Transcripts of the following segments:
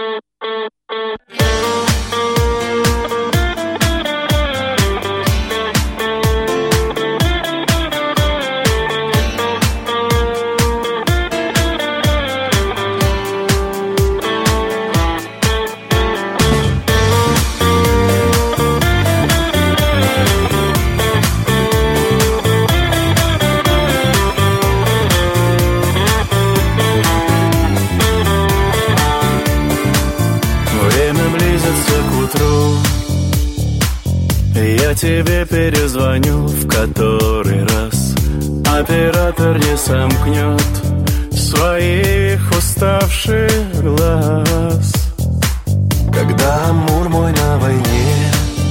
Я тебе перезвоню в который раз. Оператор не сомкнет своих уставших глаз. Когда Амур мой на войне,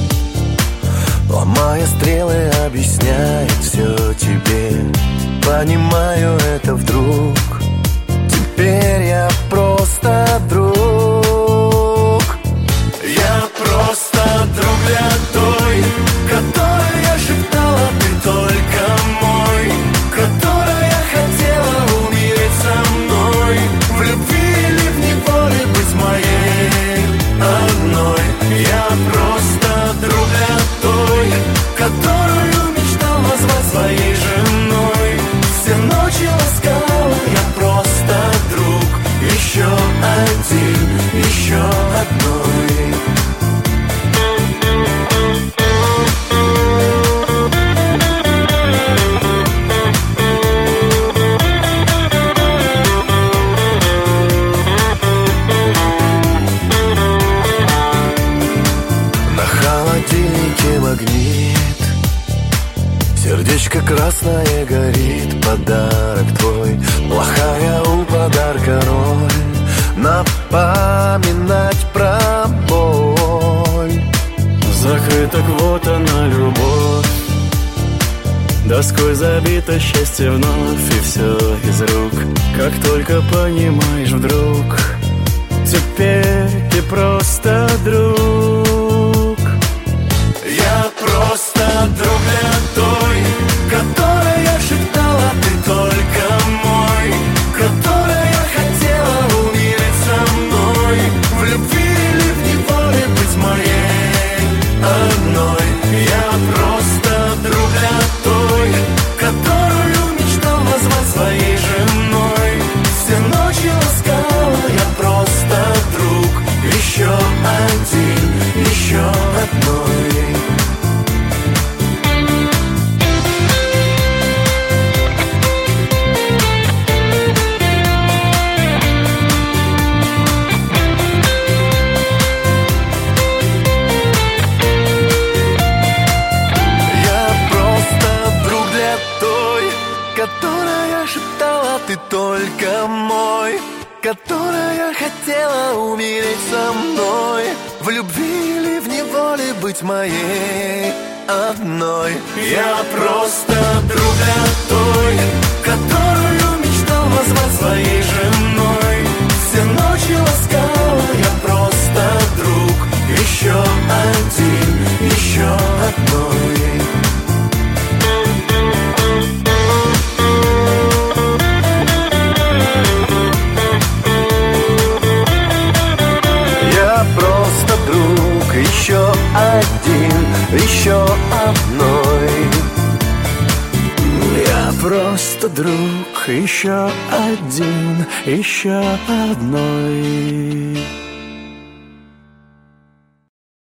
ломая стрелы, объясняет все тебе. Понимаю это вдруг, теперь я просто друг. Я просто друг для той, которой я шептала, ты только мой, которая хотела умереть со мной, в любви или в неволе быть моей одной. Я просто друг для той, которую мечтал назвать своей женой. Все ночи ласкала, я просто друг, еще один, еще одной. Магнит, сердечко красное горит, подарок твой, плохая у подарка роль, напоминать про боль. Закрыта квота на любовь, доской забито счастье вновь, и все из рук. Как только понимаешь вдруг, теперь ты просто друг. Я просто друг для той, которой я шептала, ты только мой, которая хотела умереть со мной, в любви или в неволе быть моей одной. Я просто друг для той, которую мечтал назвать своей женой. Все ночи ласкала, я просто друг, еще один, еще одной. Которая шептала, ты только мой, которая хотела умереть со мной, в любви или в неволе быть моей одной. Я просто друг для той, которую мечтал назвать своей женой. Все ночи ласкала, я просто друг, еще один, еще одной. Просто друг, еще один, еще одной. Я просто друг, еще один, еще одной.